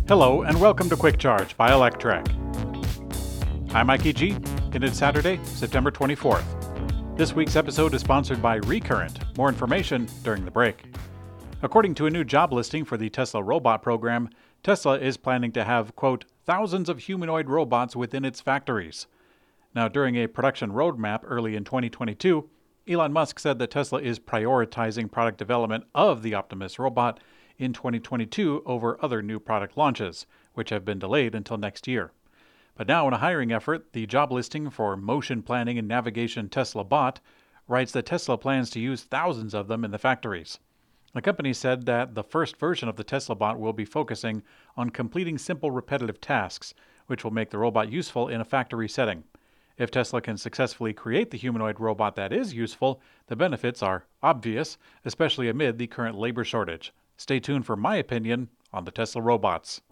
Hello and welcome to Quick Charge by Electrek. I'm Mikey G, and it's Saturday, September 24th. This week's episode is sponsored by Recurrent. More information during the break. According to a new job listing for the Tesla robot program, Tesla is planning to have, quote, thousands of humanoid robots within its factories. Now, during a production roadmap early in 2022, Elon Musk said that Tesla is prioritizing product development of the Optimus robot in 2022 over other new product launches, which have been delayed until next year. But now in a hiring effort, the job listing for Motion Planning and Navigation Tesla Bot writes that Tesla plans to use thousands of them in the factories. The company said that the first version of the Tesla Bot will be focusing on completing simple repetitive tasks, which will make the robot useful in a factory setting. If Tesla can successfully create the humanoid robot that is useful, the benefits are obvious, especially amid the current labor shortage. Stay tuned for my opinion on the Tesla robots.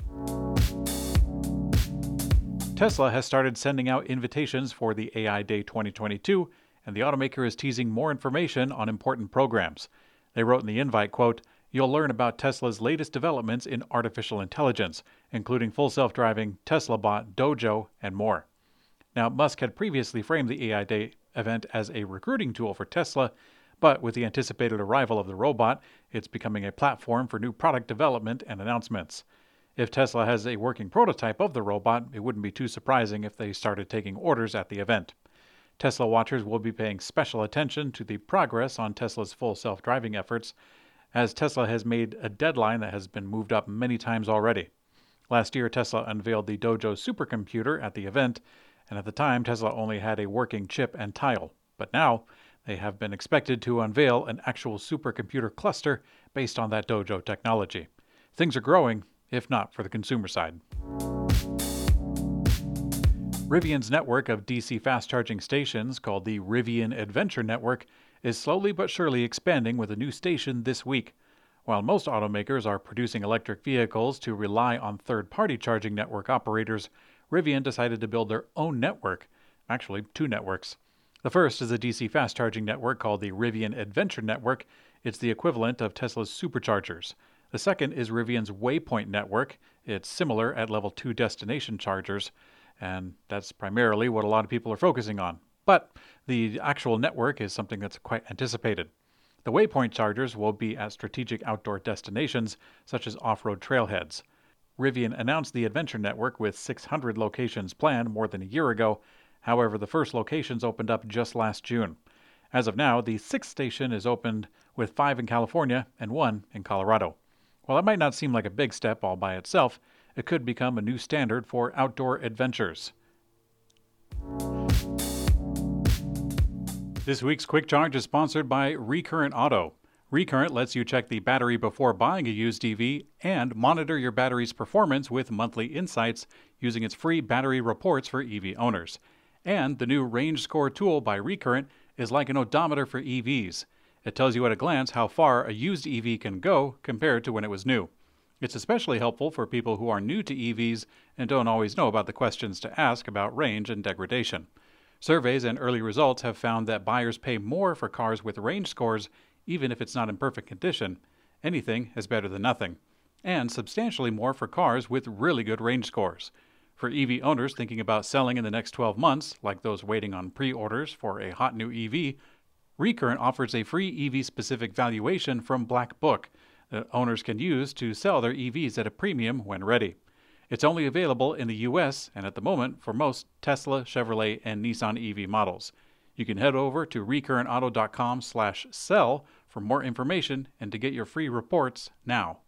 Tesla has started sending out invitations for the AI Day 2022, and the automaker is teasing more information on important programs. They wrote in the invite, quote, "You'll learn about Tesla's latest developments in artificial intelligence, including full self-driving, Tesla Bot, Dojo, and more." Now, Musk had previously framed the AI Day event as a recruiting tool for Tesla, but with the anticipated arrival of the robot, it's becoming a platform for new product development and announcements. If Tesla has a working prototype of the robot, it wouldn't be too surprising if they started taking orders at the event. Tesla watchers will be paying special attention to the progress on Tesla's full self-driving efforts, as Tesla has made a deadline that has been moved up many times already. Last year, Tesla unveiled the Dojo supercomputer at the event, and at the time, Tesla only had a working chip and tile. But now, they have been expected to unveil an actual supercomputer cluster based on that Dojo technology. Things are growing, if not for the consumer side. Rivian's network of DC fast charging stations, called the Rivian Adventure Network, is slowly but surely expanding with a new station this week. While most automakers are producing electric vehicles to rely on third-party charging network operators, Rivian decided to build their own network, actually two networks. The first is a DC fast charging network called the Rivian Adventure Network. It's the equivalent of Tesla's superchargers. The second is Rivian's Waypoint Network. It's similar at level 2 destination chargers, and that's primarily what a lot of people are focusing on. But the actual network is something that's quite anticipated. The Waypoint chargers will be at strategic outdoor destinations, such as off-road trailheads. Rivian announced the Adventure Network with 600 locations planned more than a year ago. However, the first locations opened up just last June. As of now, the sixth station is opened with 5 in California and 1 in Colorado. While it might not seem like a big step all by itself, it could become a new standard for outdoor adventures. This week's Quick Charge is sponsored by Recurrent Auto. Recurrent lets you check the battery before buying a used EV and monitor your battery's performance with monthly insights using its free battery reports for EV owners. And the new Range Score tool by Recurrent is like an odometer for EVs. It tells you at a glance how far a used EV can go compared to when it was new. It's especially helpful for people who are new to EVs and don't always know about the questions to ask about range and degradation. Surveys and early results have found that buyers pay more for cars with range scores, even if it's not in perfect condition. Anything is better than nothing. And substantially more for cars with really good range scores. For EV owners thinking about selling in the next 12 months, like those waiting on pre-orders for a hot new EV, Recurrent offers a free EV-specific valuation from Black Book that owners can use to sell their EVs at a premium when ready. It's only available in the US and at the moment for most Tesla, Chevrolet, and Nissan EV models. You can head over to recurrentauto.com/sell for more information and to get your free reports now.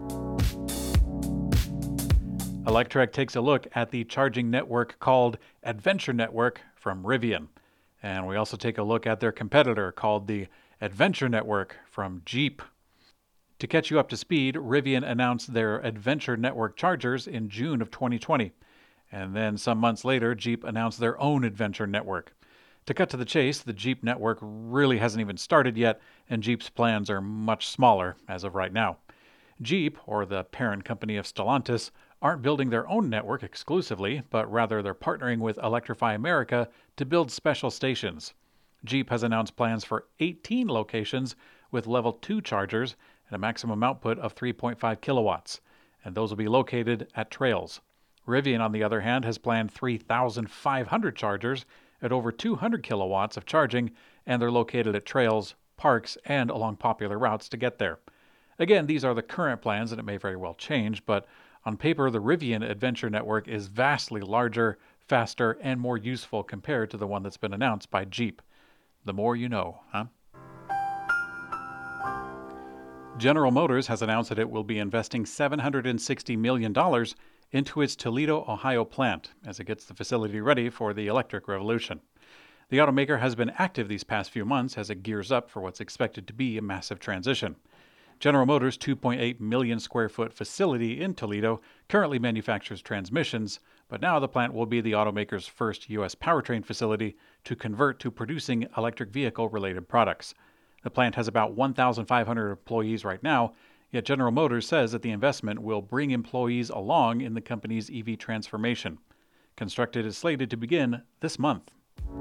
Electrek takes a look at the charging network called Adventure Network from Rivian. And we also take a look at their competitor called the Adventure Network from Jeep. To catch you up to speed, Rivian announced their Adventure Network chargers in June of 2020. And then some months later, Jeep announced their own Adventure Network. To cut to the chase, the Jeep network really hasn't even started yet, and Jeep's plans are much smaller as of right now. Jeep, or the parent company of Stellantis, aren't building their own network exclusively, but rather they're partnering with Electrify America to build special stations. Jeep has announced plans for 18 locations with level 2 chargers and a maximum output of 3.5 kilowatts. and those will be located at trails. Rivian, on the other hand, has planned 3,500 chargers at over 200 kilowatts of charging, and they're located at trails, parks, and along popular routes to get there. Again, these are the current plans, and it may very well change, but on paper, the Rivian Adventure Network is vastly larger, faster, and more useful compared to the one that's been announced by Jeep. The more you know, huh? General Motors has announced that it will be investing $760 million into its Toledo, Ohio plant as it gets the facility ready for the electric revolution. The automaker has been active these past few months as it gears up for what's expected to be a massive transition. General Motors' 2.8 million square foot facility in Toledo currently manufactures transmissions, but now the plant will be the automaker's first U.S. powertrain facility to convert to producing electric vehicle-related products. The plant has about 1,500 employees right now, yet General Motors says that the investment will bring employees along in the company's EV transformation. Construction is slated to begin this month.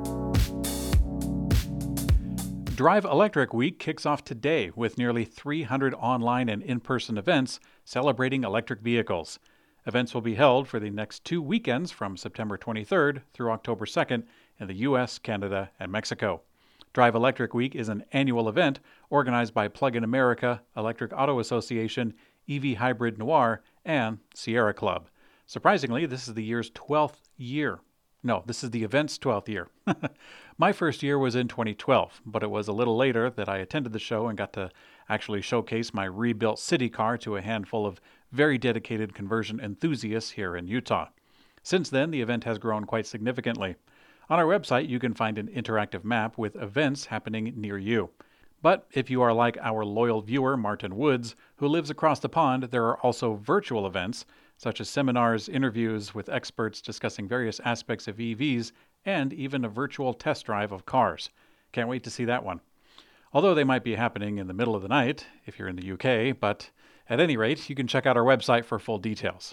Drive Electric Week kicks off today with nearly 300 online and in-person events celebrating electric vehicles. Events will be held for the next 2 weekends from September 23rd through October 2nd in the U.S., Canada, and Mexico. Drive Electric Week is an annual event organized by Plug-in America, Electric Auto Association, EV Hybrid Noir, and Sierra Club. Surprisingly, this is the year's 12th year. No, this is the event's 12th year. My first year was in 2012, but it was a little later that I attended the show and got to actually showcase my rebuilt city car to a handful of very dedicated conversion enthusiasts here in Utah. Since then, the event has grown quite significantly. On our website, you can find an interactive map with events happening near you. But if you are like our loyal viewer, Martin Woods, who lives across the pond, there are also virtual events, such as seminars, interviews with experts discussing various aspects of EVs, and even a virtual test drive of cars. Can't wait to see that one. Although they might be happening in the middle of the night, if you're in the UK, but at any rate, you can check out our website for full details.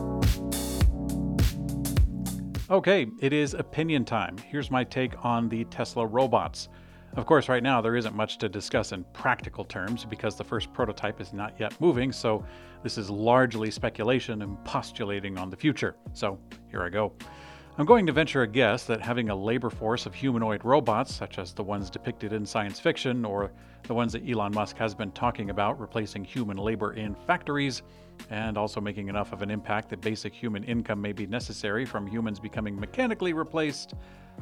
Okay, it is opinion time. Here's my take on the Tesla robots. Of course, right now there isn't much to discuss in practical terms because the first prototype is not yet moving, so this is largely speculation and postulating on the future. So here I go. I'm going to venture a guess that having a labor force of humanoid robots, such as the ones depicted in science fiction or the ones that Elon Musk has been talking about replacing human labor in factories, and also making enough of an impact that basic human income may be necessary from humans becoming mechanically replaced,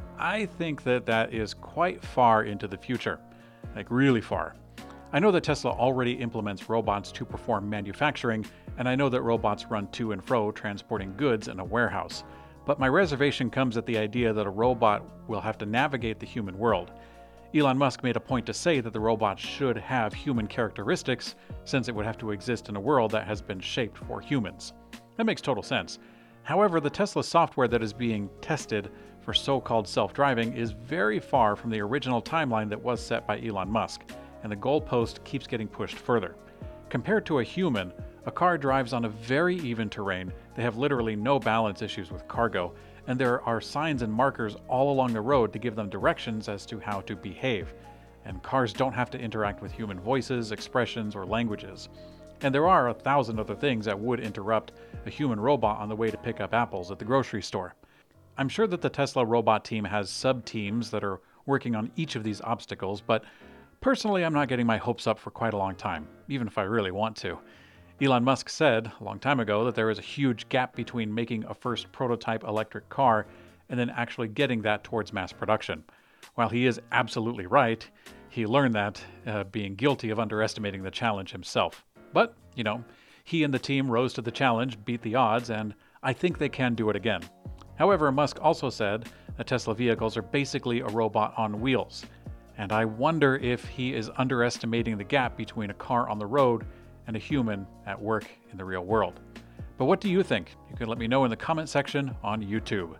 I think that is quite far into the future. Like really far. I know that Tesla already implements robots to perform manufacturing, and I know that robots run to and fro transporting goods in a warehouse. But my reservation comes at the idea that a robot will have to navigate the human world. Elon Musk made a point to say that the robot should have human characteristics, since it would have to exist in a world that has been shaped for humans. That makes total sense. However, the Tesla software that is being tested for so-called self-driving is very far from the original timeline that was set by Elon Musk, and the goalpost keeps getting pushed further. Compared to a human, a car drives on a very even terrain. They have literally no balance issues with cargo, and there are signs and markers all along the road to give them directions as to how to behave. And cars don't have to interact with human voices, expressions, or languages. And there are 1,000 other things that would interrupt a human robot on the way to pick up apples at the grocery store. I'm sure that the Tesla robot team has sub-teams that are working on each of these obstacles, but personally I'm not getting my hopes up for quite a long time, even if I really want to. Elon Musk said a long time ago that there is a huge gap between making a first prototype electric car and then actually getting that towards mass production. While he is absolutely right, he learned that being guilty of underestimating the challenge himself. But, he and the team rose to the challenge, beat the odds, and I think they can do it again. However, Musk also said that Tesla vehicles are basically a robot on wheels. And I wonder if he is underestimating the gap between a car on the road and a human at work in the real world. But what do you think? You can let me know in the comment section on YouTube.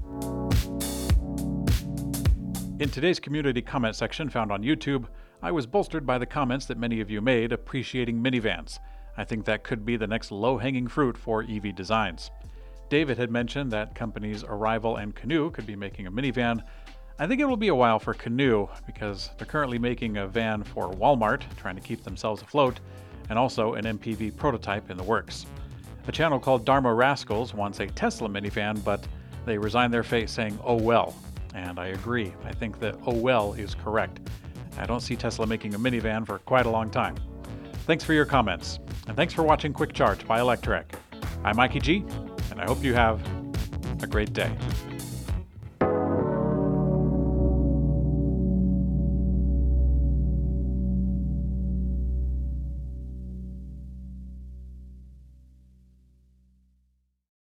In today's community comment section found on YouTube, I was bolstered by the comments that many of you made appreciating minivans. I think that could be the next low-hanging fruit for EV designs. David had mentioned that companies Arrival and Canoo could be making a minivan. I think it will be a while for Canoo because they're currently making a van for Walmart, trying to keep themselves afloat, and also an MPV prototype in the works. A channel called Dharma Rascals wants a Tesla minivan, but they resign their fate saying, oh well. And I agree. I think that oh well is correct. I don't see Tesla making a minivan for quite a long time. Thanks for your comments, and thanks for watching Quick Charge by Electrek. I'm Mikey G, and I hope you have a great day.